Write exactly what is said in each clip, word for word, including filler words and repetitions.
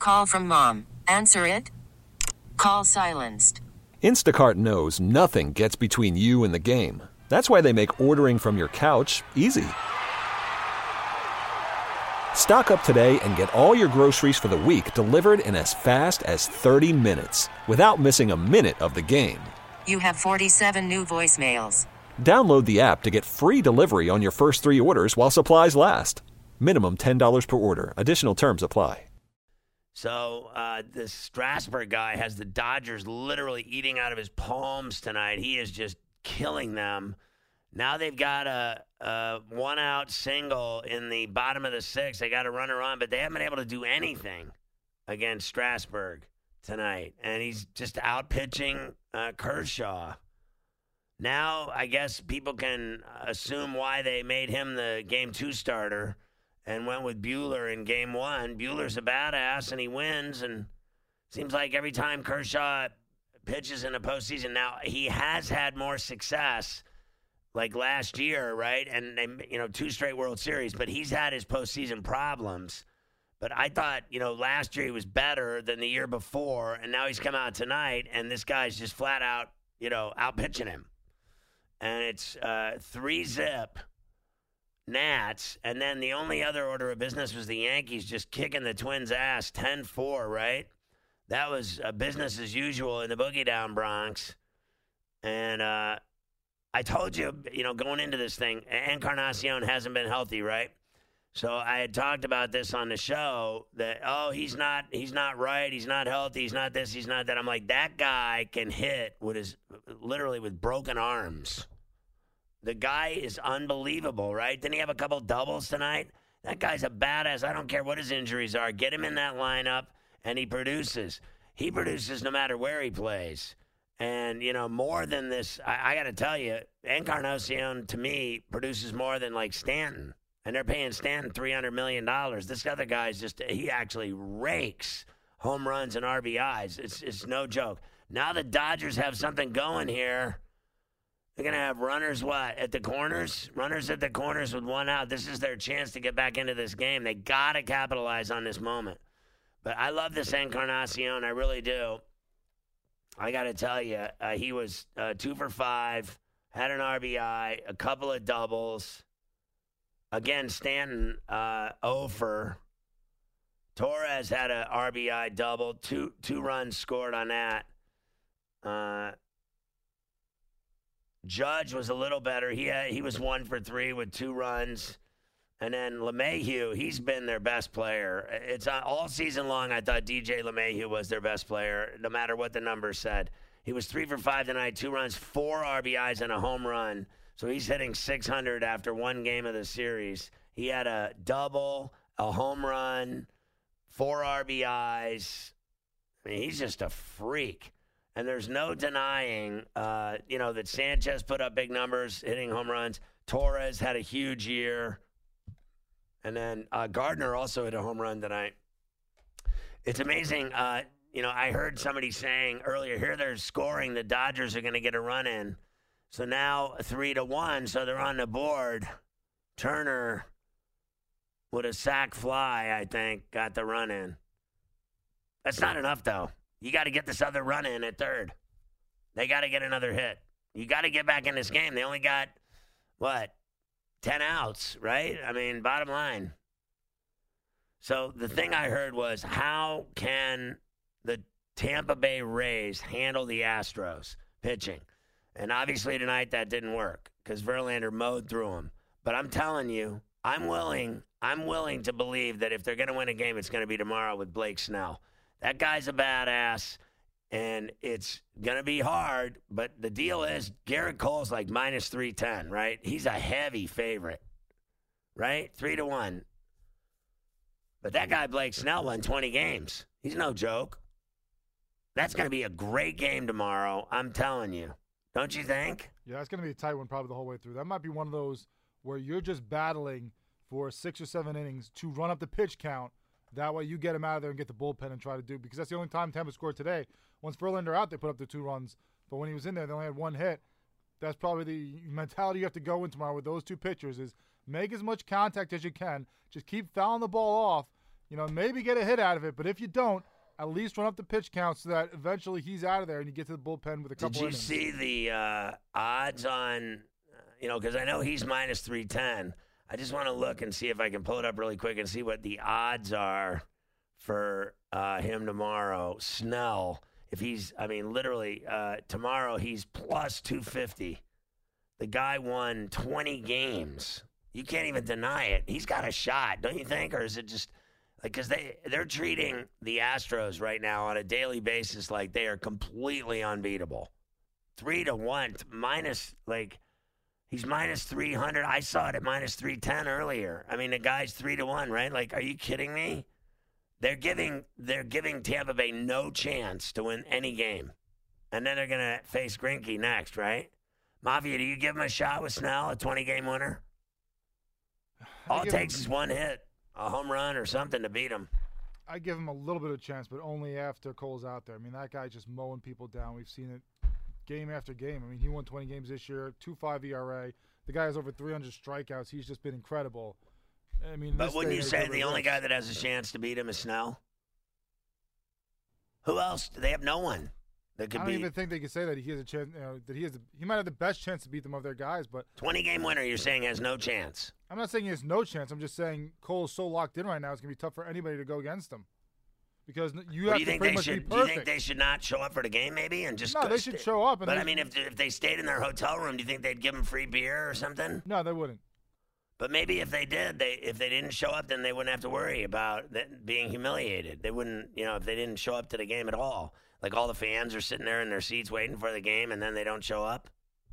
Call from mom. Answer it. Call silenced. Instacart knows nothing gets between you and the game. That's why they make ordering from your couch easy. Stock up today and get all your groceries for the week delivered in as fast as thirty minutes without missing a minute of the game. You have forty-seven new voicemails. Download the app to get free delivery on your first three orders while supplies last. Minimum ten dollars per order. Additional terms apply. So uh, this Strasburg guy has the Dodgers literally eating out of his palms tonight. He is just killing them. Now they've got a, a one-out single in the bottom of the sixth. They got a runner on, but they haven't been able to do anything against Strasburg tonight. And he's just out pitching uh, Kershaw. Now I guess people can assume why they made him the game two starter and went with Buehler in game one. Buehler's a badass, and he wins. And seems like every time Kershaw pitches in the postseason, now he has had more success, like last year, right? And they, you know, two straight World Series. But he's had his postseason problems. But I thought, you know, last year he was better than the year before, and now he's come out tonight, and this guy's just flat out, you know, out pitching him. And it's uh, three zip. Nats, and then the only other order of business was the Yankees just kicking the Twins' ass ten four, right? That was uh, business as usual in the Boogie Down Bronx. And uh, I told you, you know, going into this thing, Encarnacion hasn't been healthy, right? So I had talked about this on the show that, oh, he's not he's not right, he's not healthy, he's not this, he's not that. I'm like, that guy can hit with his, literally with broken arms. The guy is unbelievable, right? Didn't he have a couple doubles tonight? That guy's a badass. I don't care what his injuries are. Get him in that lineup, and he produces. He produces no matter where he plays. And, you know, more than this, I, I got to tell you, Encarnacion, to me, produces more than, like, Stanton. And they're paying Stanton three hundred million dollars. This other guy's just, he actually rakes home runs and R B Is. It's, it's no joke. Now the Dodgers have something going here. They're going to have runners, what, at the corners? Runners at the corners with one out. This is their chance to get back into this game. They got to capitalize on this moment. But I love this Encarnacion. I really do. I got to tell you, uh, he was uh, two for five, had an R B I, a couple of doubles. Again, Stanton, uh, oh for. Torres had an R B I double, two, two runs scored on that. Uh Judge was a little better. He had, he was one for three with two runs. And then LeMahieu, he's been their best player. It's uh, all season long, I thought D J LeMahieu was their best player, no matter what the numbers said. He was three for five tonight, two runs, four R B Is, and a home run. So he's hitting six hundred after one game of the series. He had a double, a home run, four R B Is. I mean, he's just a freak. And there's no denying, uh, you know, that Sanchez put up big numbers, hitting home runs. Torres had a huge year. And then uh, Gardner also hit a home run tonight. It's amazing. Uh, you know, I heard somebody saying earlier, here they're scoring. The Dodgers are going to get a run in. So now three to one, so they're on the board. Turner with a sac fly, I think, got the run in. That's not enough, though. You got to get this other run in at third. They got to get another hit. You got to get back in this game. They only got, what, ten outs, right? I mean, bottom line. So the thing I heard was, how can the Tampa Bay Rays handle the Astros pitching? And obviously tonight that didn't work because Verlander mowed through them. But I'm telling you, I'm willing, I'm willing to believe that if they're going to win a game, it's going to be tomorrow with Blake Snell. That guy's a badass, and it's going to be hard. But the deal is, Garrett Cole's like minus three ten, right? He's a heavy favorite, right? Three to one. But that guy, Blake Snell, won twenty games. He's no joke. That's going to be a great game tomorrow, I'm telling you. Don't you think? Yeah, it's going to be a tight one probably the whole way through. That might be one of those where you're just battling for six or seven innings to run up the pitch count. That way you get him out of there and get the bullpen and try to do, because that's the only time Tampa scored today. Once Verlander out, they put up the two runs. But when he was in there, they only had one hit. That's probably the mentality you have to go in tomorrow with those two pitchers is make as much contact as you can. Just keep fouling the ball off you know, maybe get a hit out of it. But if you don't, at least run up the pitch count so that eventually he's out of there and you get to the bullpen with a couple Did you innings. see the uh, odds on, uh, you know, because I know he's minus three ten. I just want to look and see if I can pull it up really quick and see what the odds are for uh, him tomorrow. Snell, if he's, I mean, literally, uh, tomorrow he's plus two fifty. The guy won twenty games. You can't even deny it. He's got a shot, don't you think? Or is it just... Like, because they, they're treating the Astros right now on a daily basis like they are completely unbeatable. Three to one, minus, like, he's minus three hundred. I saw it at minus three ten earlier. I mean, the guy's three to one, right? Like, are you kidding me? They're giving, they're giving Tampa Bay no chance to win any game. And then they're going to face Greinke next, right? Mafia, do you give him a shot with Snell, a twenty-game winner? All it takes him- is one hit. A home run or something to beat him. I give him a little bit of chance, but only after Cole's out there. I mean, that guy just mowing people down. We've seen it game after game. I mean, he won twenty games this year, two point five E R A. The guy has over three hundred strikeouts. He's just been incredible. I mean, but wouldn't you say the only guy that has a chance to beat him is Snell? Who else? They have no one that could I don't beat. even think they could say that he has a chance. You know, that he has. A, he might have the best chance to beat them of their guys, but twenty-game winner, you're saying has no chance. I'm not saying he has no chance. I'm just saying Cole is so locked in right now. It's gonna be tough for anybody to go against him because you Well, have do you to think pretty they much should? be Do you perfect. think they should not show up for the game, maybe, and just? No, go they should stay- show up. And But they, I mean, if if they stayed in their hotel room, do you think they'd give them free beer or something? no, they wouldn't. But maybe if they did, they if they didn't show up, then they wouldn't have to worry about that being humiliated. They wouldn't, you know, if they didn't show up to the game at all. Like all the fans are sitting there in their seats waiting for the game, and then they don't show up.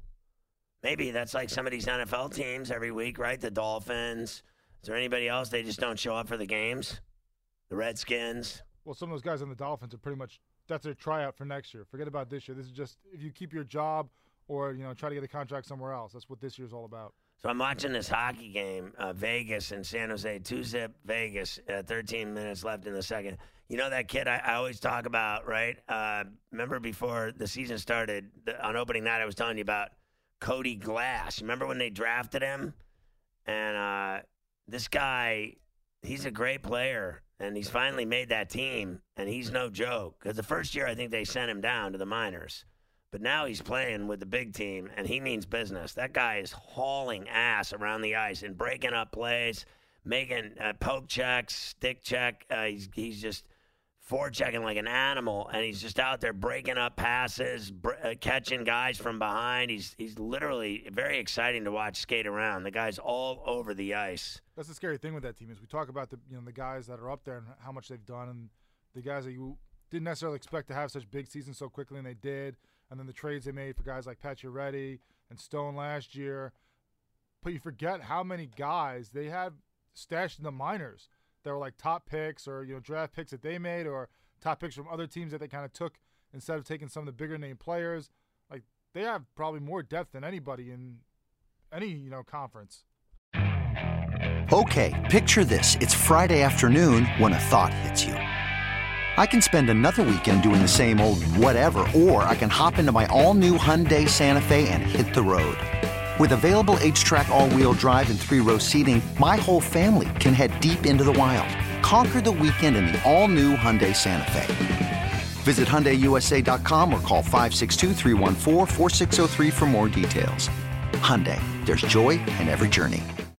Maybe that's like some of these N F L teams every week, right? The Dolphins. Is there anybody else? They just don't show up for the games? The Redskins. Well, some of those guys on the Dolphins are pretty much that's their tryout for next year. Forget about this year. This is just if you keep your job or you know try to get a contract somewhere else. That's what this year's all about. So I'm watching this hockey game, uh, Vegas and San Jose, two-zip Vegas, uh, thirteen minutes left in the second. You know that kid I, I always talk about, right? Uh, remember before the season started, the, on opening night I was telling you about Cody Glass. Remember when they drafted him? And uh, this guy, he's a great player, and he's finally made that team, and he's no joke. Because the first year I think they sent him down to the minors. But now he's playing with the big team, and he means business. That guy is hauling ass around the ice and breaking up plays, making uh, poke checks, stick check. Uh, he's he's just forechecking like an animal, and he's just out there breaking up passes, br- uh, catching guys from behind. He's he's literally very exciting to watch skate around. The guy's all over the ice. That's the scary thing with that team is we talk about the you know the guys that are up there and how much they've done, and the guys that you didn't necessarily expect to have such big seasons so quickly, and they did. And then the trades they made for guys like Pacioretty and Stone last year. But you forget how many guys they had stashed in the minors that were like top picks or you know draft picks that they made or top picks from other teams that they kind of took instead of taking some of the bigger name players. Like they have probably more depth than anybody in any you know conference. Okay, picture this. It's Friday afternoon when a thought hits you. I can spend another weekend doing the same old whatever, or I can hop into my all-new Hyundai Santa Fe and hit the road. With available H-Track all-wheel drive and three-row seating, my whole family can head deep into the wild. Conquer the weekend in the all-new Hyundai Santa Fe. Visit Hyundai U S A dot com or call five six two, three one four, four six zero three for more details. Hyundai, there's joy in every journey.